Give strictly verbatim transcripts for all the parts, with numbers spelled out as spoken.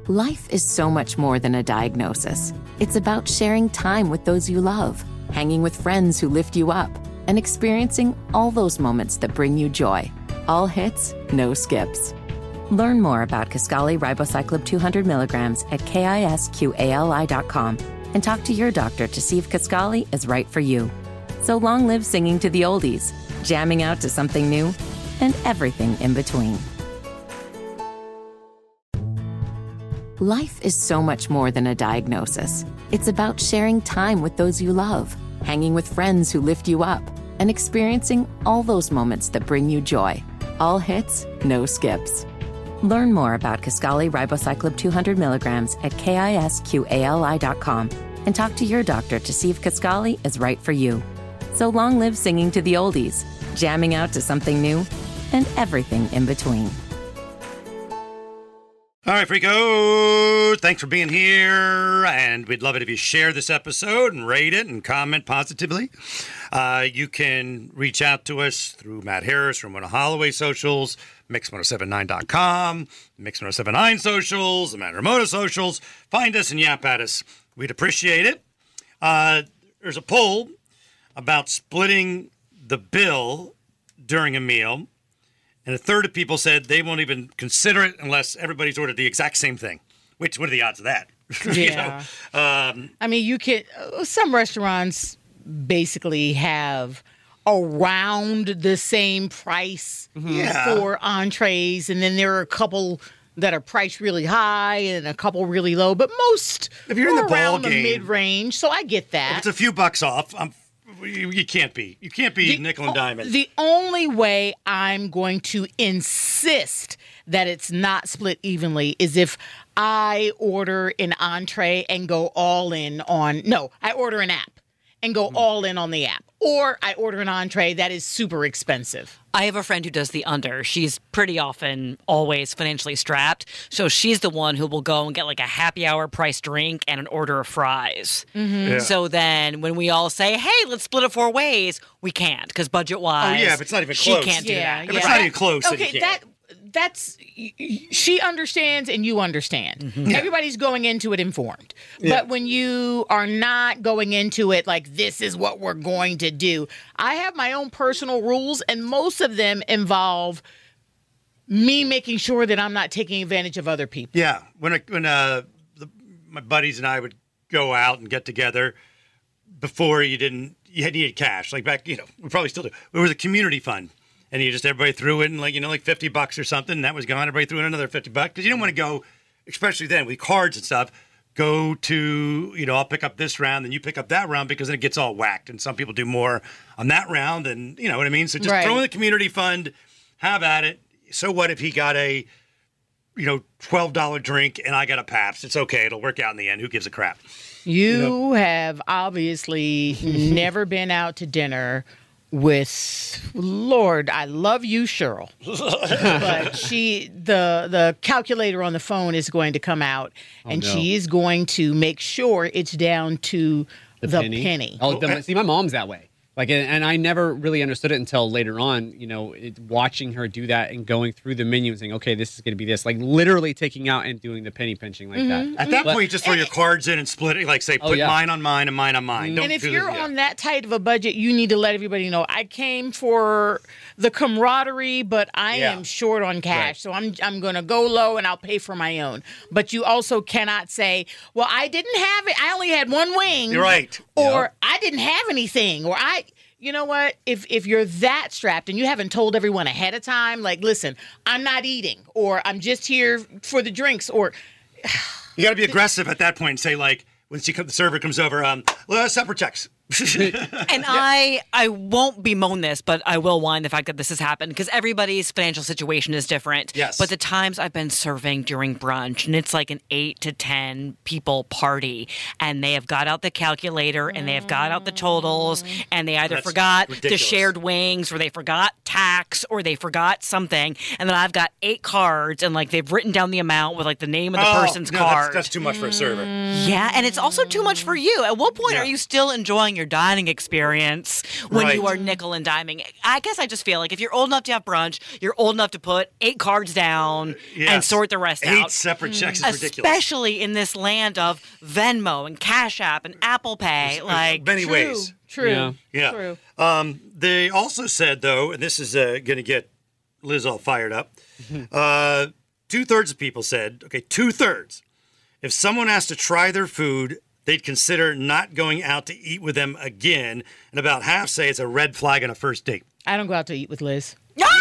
Life is so much more than a diagnosis. It's about sharing time with those you love, hanging with friends who lift you up, and experiencing all those moments that bring you joy. All hits, no skips. Learn more about Kisqali Ribociclib two hundred milligrams at kisqali dot com and talk to your doctor to see if Kisqali is right for you. So long live singing to the oldies, jamming out to something new, and everything in between. Life is so much more than a diagnosis. It's about sharing time with those you love, hanging with friends who lift you up, and experiencing all those moments that bring you joy. All hits, no skips. Learn more about Kisqali Ribociclib two hundred milligrams at kisqali dot com and talk to your doctor to see if Kisqali is right for you. So long live singing to the oldies, jamming out to something new, and everything in between. All right, Freako, thanks for being here, and we'd love it if you share this episode and rate it and comment positively. Uh, you can reach out to us through Matt Harris from Winona Holloway socials, mix ten seventy-nine dot com, mix ten seventy-nine socials, the Matt Ramona socials. Find us and yap at us. We'd appreciate it. Uh, there's a poll about splitting the bill during a meal. And a third of people said they won't even consider it unless everybody's ordered the exact same thing. Which, what are the odds of that? Yeah. you know? um, I mean, you can, uh, some restaurants basically have around the same price Yeah. for entrees. And then there are a couple that are priced really high and a couple really low. But most If you're in are the ball around the game- mid-range. So I get if that. it's a few bucks off, I'm, you, you can't be. You can't be The- nickel and diamond. The only way I'm going to insist that it's not split evenly is if I order an entree and go all in on, no, I order an app and go Hmm. all in on the app. Or I order an entree that is super expensive. I have a friend who does the under. She's pretty often always financially strapped. So she's the one who will go and get like a happy hour price drink and an order of fries. Yeah. So then when we all say, hey, let's split it four ways, we can't because budget wise. Oh, yeah, if it's not even she close. can't do Yeah, that. If it's not even close, then Okay, you that can't. that's y- y- she understands and you understand. Mm-hmm. Everybody's going into it informed. But when you are not going into it like this is what we're going to do, I have my own personal rules, and most of them involve me making sure that I'm not taking advantage of other people. Yeah, when I, when uh, the, my buddies and I would go out and get together, before you didn't, you had needed cash. Like back, you know, we probably still do. It was a community fund, and you just everybody threw in like you know like fifty bucks or something. And that was gone. Everybody threw in another fifty bucks because you don't want to go, especially then with cards and stuff. Go to you know I'll pick up this round, and you pick up that round because then it gets all whacked, and some people do more on that round, and you know what I mean. So just Right. throw in the community fund, have at it. So what if he got a you know twelve dollar drink and I got a Pabst? It's okay. It'll work out in the end. Who gives a crap? You have obviously never been out to dinner with Lord, I love you, Cheryl. But she the the calculator on the phone is going to come out and no. she is going to make sure it's down to the, penny. Oh, the, see, my mom's that way. Like, and, and I never really understood it until later on, you know, it, watching her do that and going through the menu and saying, okay, this is going to be this. Like, literally taking out and doing the penny pinching like that. At that But- point, you just throw your cards in and split it. Like, say, Oh, put yeah. mine on mine and mine on mine. Don't And if do you're this, yeah. on that tight of a budget, you need to let everybody know I came for the camaraderie, but I Yeah. am short on cash, Right. so I'm I'm going to go low and I'll pay for my own. But you also cannot say, "Well, I didn't have it. I only had one wing." You're right. Or Yep. I didn't have anything. Or I. You know what? If if you're that strapped and you haven't told everyone ahead of time, like, listen, I'm not eating, or I'm just here for the drinks, or You got to be aggressive at that point and say, like, when she come, the server comes over, um, well, separate checks. And I I won't bemoan this, but I will whine the fact that this has happened because everybody's financial situation is different. Yes. But the times I've been serving during brunch, and it's like an eight to ten people party, and they have got out the calculator and they have got out the totals, and they either That's forgot ridiculous. the shared wings, or they forgot tax, or they forgot something, and then I've got eight cards, and like they've written down the amount with like the name of the Oh, person's no, card. That's, that's too much for a server. Yeah, and it's also too much for you. At what point Yeah. are you still enjoying enjoying your dining experience when Right. you are nickel and diming. I guess I just feel like if you're old enough to have brunch, you're old enough to put eight cards down and Yes. sort the rest Eight out. separate checks is ridiculous. Especially in this land of Venmo and Cash App and Apple Pay. Like, many True. ways. True. Yeah. Yeah. True. Um, they also said, though, and this is uh, going to get Liz all fired up. Uh, two thirds of people said, okay, two thirds. If someone has to try their food, they'd consider not going out to eat with them again. And about half say it's a red flag on a first date. I don't go out to eat with Liz.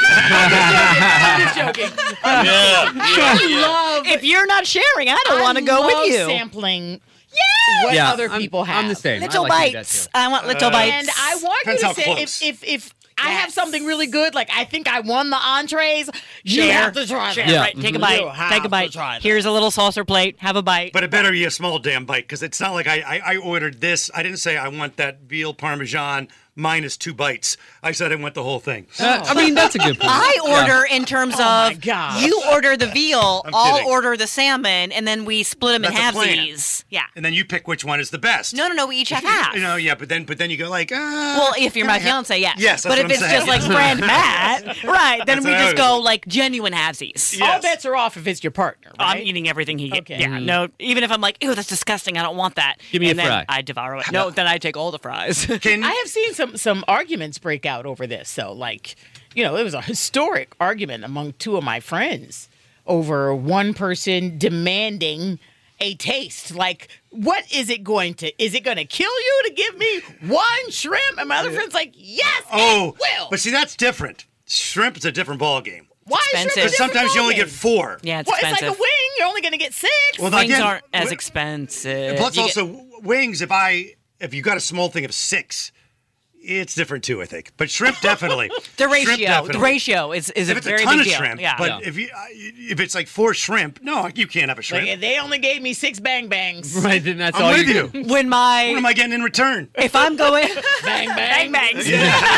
I'm just joking. I'm just joking. I love. if you're not sharing, I don't want to go love with you. Sampling. What Yeah, other I'm- people have. I'm the same. I Little like to do that bites. too. I want little bites. And I want Depends you how to say close. if if if I have Yes. something really good, like I think I won the entrees, you Share. have to try Share, that. Yeah. right? Take a You bite. have Take a to bite. try that. Here's a little saucer plate. Have a bite. But it better be a small damn bite because it's not like I, I, I ordered this. I didn't say I want that veal parmesan minus two bites. I said I want the whole thing. Uh, I mean, that's a good point. I Yeah. order in terms Oh my of gosh. you order the veal, I'm I'll kidding. order the salmon, and then we split them in That's a plan. halvesies. Yeah. And then you pick which one is the best. No, no, no. We each have half. You know, yeah, but then but then you go like, uh, Well, if you're my fiance, yes. Yes, that's but what if I'm it's saying. just like Brand Matt, right? Then That's we what I just was go saying. like genuine halvesies. Yeah. All Yes. bets are off if it's your partner. I'm Right? eating everything he gets. Okay. Yeah, no. Even if I'm like, ew, that's disgusting. I don't want that. Give me a and then fry. I devour it. No, then I take all the fries. Can I have seen some some arguments break out over this. So, like, you know, it was a historic argument among two of my friends over one person demanding a taste. Like, what is it going to? Is it going to kill you to give me one shrimp? And my other friend's like, yes, oh, it will. but see that's different. Shrimp is a different ball game. Why is shrimp a expensive. Because different sometimes you only ballgame? get four. yeah, it's Well, it's expensive. like a wing. You're only going to get six. Well, Wings again, aren't as wi- expensive. Plus, You also get- wings. If I if you got a small thing of six, it's different too. I think, but shrimp definitely. the Shrimp ratio. The definitely. ratio is, is If a it's very a ton big of deal. shrimp, yeah. but Yeah. if you uh, if it's like four shrimp, no, you can't have a shrimp. Like, they only gave me six bang bangs. Right, then that's I'm all with you you. when my What am I getting in return? if I'm going Bang, bang. bang bangs.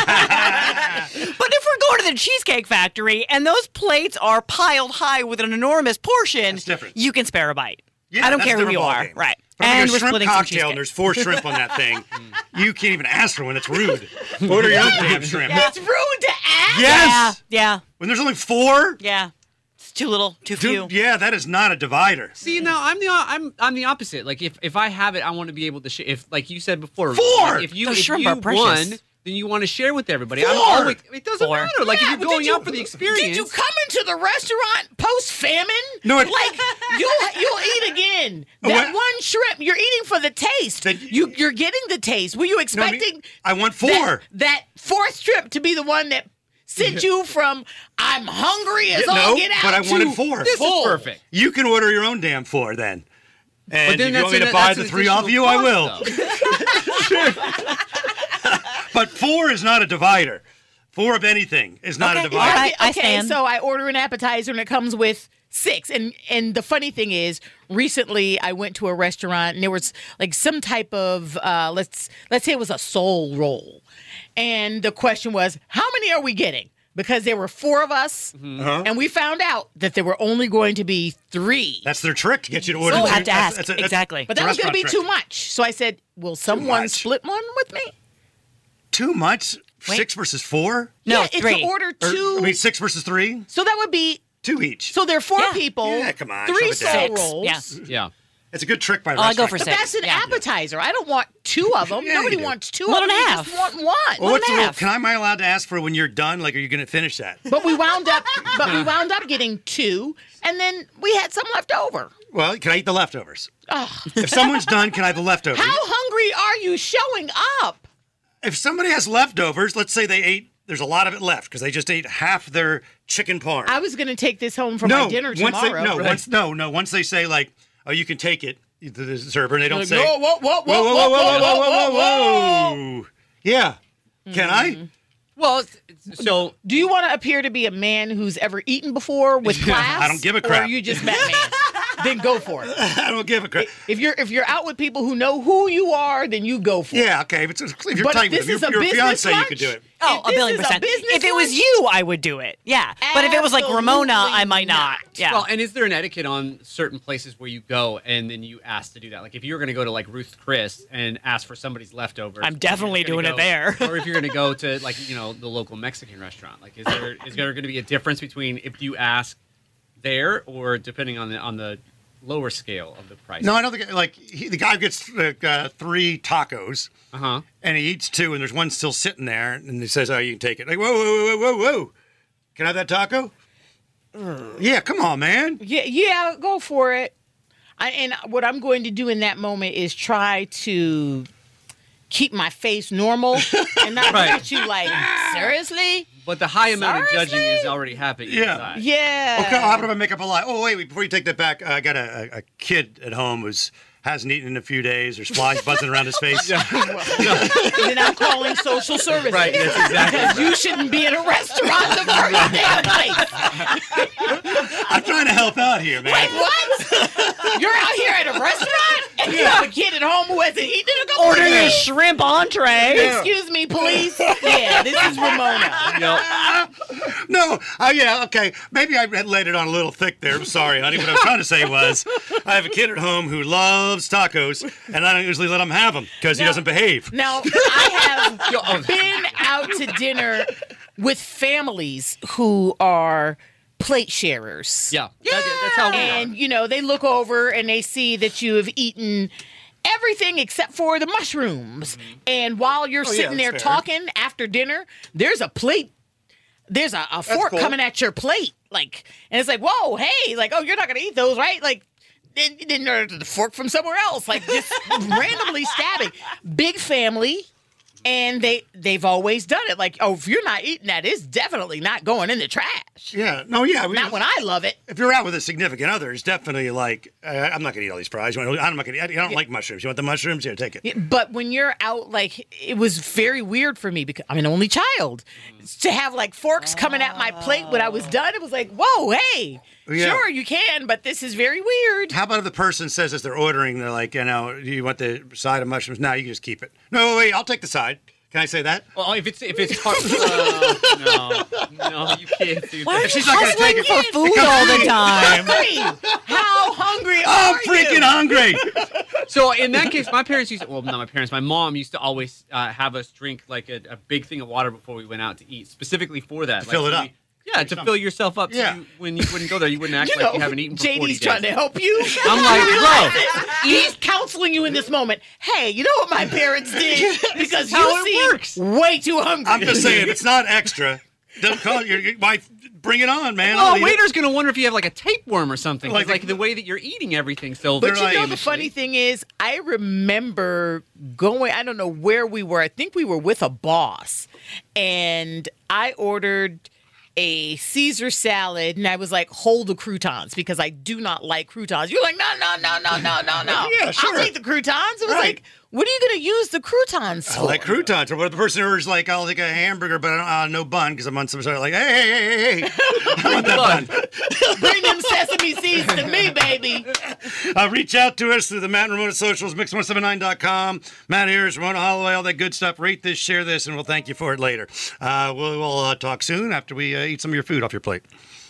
But if we're going to the Cheesecake Factory and those plates are piled high with an enormous portion, That's different. you can spare a bite. Yeah, I don't that's care a who you different are. ballgame. Right. But if And you we're get a shrimp splitting some cocktail and cheesecake. there's four shrimp on that thing. You can't even ask for one. It's rude. Order your own damn shrimp. It's rude to ask. Yes. Yeah, yeah, When there's only four. yeah. It's too little, too few. Dude, yeah, that is not a divider. See, now I'm the I'm I'm the opposite. Like if, if I have it, I want to be able to share. If like you said before, Four! like, if you Those if shrimp you are precious. won, then you want to share with everybody. I'm Four! always, it doesn't Four. matter. Like Yeah, if but you're going did you- out for the experience. Did you come into the restaurant post famine? No, it- like you'll you'll eat again. That what? one shrimp you're eating for the taste. That- you you're getting the taste. Were you No, I expecting? mean, I want four. That, that fourth strip to be the one that sent you from I'm hungry as Yeah, all no, get out but I to wanted four. This full. is perfect. You can order your own damn four then. And But then if you that's want me an- to buy that's the an three off additional you, I cost, will. though. But four is not a divider. Four of anything is not Okay, a divider. all right. I okay, stand. so I order an appetizer and it comes with six. And and the funny thing is, recently I went to a restaurant and there was like some type of uh, let's let's say it was a soul roll, and the question was, how many are we getting? Because there were four of us, Uh-huh. and we found out that there were only going to be three. That's their trick to get you to order. You two. have to That's- ask. that's a- that's Exactly. But the that was going to be restaurant too trick. much. So I said, will someone much. split one with me? Too much? Wait. Six versus four? No, yeah, it's three. to order Or, two. I mean, six versus three? so that would be, Two each. so there are four Yeah. people, Yeah, come on, three shove it down. soul Six. rolls. Yeah. Yeah. It's a good trick by Oh, I go restaurant. for But six. that's an Yeah. appetizer. I don't want two of them. Yeah, Nobody you do. wants two One of and them. a You half. just want one. Well, what's the and a rule? half. Can I, am I allowed to ask for when you're done? Like, are you going to finish that? But we wound up, but we wound up getting two, and then we had some left over. Well, can I eat the leftovers? If someone's done, can I have the leftovers? How hungry are you showing up? If somebody has leftovers, let's say they ate, there's a lot of it left because they just ate half their chicken parm. I was going to take this home for no, my dinner once tomorrow. They, no, Right. once no, no. Once they say like, oh, you can take it to the server, and they don't Like, say, whoa, whoa, whoa, whoa, whoa, whoa, whoa, whoa, whoa, whoa, whoa. Yeah, can I? Well, so Do you want to appear to be a man who's ever eaten before with class? I don't give a Or crap. you just met me? then go for it. I don't give a crap. If you're if you're out with people who know who you are, then you go for it. Yeah, okay. If, it's, if you're But tight if with this them, is your, a your business fiance, you lunch, could do it. Oh, If a this billion is a percent. business If it was lunch- you, I would do it. Yeah. But if it was like Ramona, I might not. Absolutely Yeah. Well, and is there an etiquette on certain places where you go and then you ask to do that? Like if you're going to go to like Ruth Chris and ask for somebody's leftovers, I'm definitely you're gonna doing it go- there. or if you're going to go to like you know the local Mexican restaurant, like is there is there going to be a difference between if you ask there or depending on the on the lower scale of the price? No, I don't think, like, he, the guy gets like, uh, three tacos, Uh huh. and he eats two, and there's one still sitting there, and he says, oh, you can take it. Like, whoa, whoa, whoa, whoa, whoa, whoa. Can I have that taco? Yeah, come on, man. Yeah, yeah, go for it. I, and what I'm going to do in that moment is try to keep my face normal and not Right. look at you like, seriously? But the high amount of judging Seriously? is already happening Yeah. inside. Yeah. Okay, how about I make up a lie? Oh, wait, wait, before you take that back, uh, I got a, a, a kid at home who's hasn't eaten in a few days. There's flies buzzing around his face. Then I'm calling social services. Right, that's exactly Because you shouldn't be in a restaurant the first damn place. I'm trying to help out here, man. Like, what? You're out here at a restaurant and you have a kid at home who hasn't eaten in a couple Ordering of a days? shrimp entree. Excuse me, police. Yeah, this is Ramona. Yep. No, uh, yeah, okay. Maybe I laid it on a little thick there. I'm sorry, honey. What I was trying to say was I have a kid at home who loves tacos, and I don't usually let him have them because he No. doesn't behave. Now, I have been out to dinner with families who are plate sharers. Yeah. That- that's how we And, are. you know, they look over and they see that you have eaten everything except for the mushrooms. And while you're Oh, yeah, sitting there that's fair. talking after dinner, there's a plate. There's a, a fork cool. coming at your plate. Like, and it's like, whoa, hey, like, oh, you're not going to eat those, right? Like, then, then there's the fork from somewhere else. Like, just randomly stabbing. Big family. And they, they've always done it. Like, oh, if you're not eating that, it's definitely not going in the trash. Yeah, no, yeah. We, Not when I love it. if you're out with a significant other, it's definitely like, uh, I'm not going to eat all these fries. You want- I'm not going to. I don't like mushrooms. You want the mushrooms? Here, take it. Yeah, but when you're out, like, it was very weird for me because I'm an only child. To have, like, forks coming at my plate when I was done, it was like, whoa, hey, Yeah. sure, you can, but this is very weird. How about if the person says as they're ordering, they're like, you know, do you want the side of mushrooms? No, you can just keep it. No, wait, I'll take the side. Can I say that? Well, if it's if it's hard, uh, no, no, you can't do Why that. are you she's not gonna hustling take it. for food all the time? Hungry. How hungry I'm are freaking you? hungry. So in that case, my parents used to, well, not my parents, my mom used to always uh, have us drink like a, a big thing of water before we went out to eat, specifically for that. To fill Like, it so up. we- yeah, to fill yourself up. So Yeah. you, when you wouldn't go there, you wouldn't act You like know, you haven't eaten for J forty D's days. trying to help you. I'm like, bro, He's counseling you in this moment. Hey, you know what my parents did? Because how you it seem works. way too hungry. I'm just saying, it's not extra. Don't call your your wife. Bring it on, man. well, I'll a eat it. waiter's gonna wonder if you have like a tapeworm or something. 'cause, Like- Like, the way that you're eating everything. So But They're you like- know, the funny thing is, I remember going, I don't know where we were. I think we were with a boss. And I ordered a Caesar salad, and I was like, hold the croutons, because I do not like croutons. You're like, no, no, no, no, no, no, no. Yeah, sure. I'll take the croutons. It was Right. like, what are you going to use the croutons for? I like croutons. Or what if the person orders like, I'll take a hamburger, but I don't, uh, no bun because I'm on some sort of like, hey, hey, hey, hey, hey. I want that bun. Bring them sesame seeds to me, baby. Uh, reach out to us through the Matt and Ramona socials, mix one seven nine dot com. Matt Harris, Ramona Holloway, all that good stuff. Rate this, share this, and we'll thank you for it later. Uh, we'll we'll uh, talk soon after we uh, eat some of your food off your plate.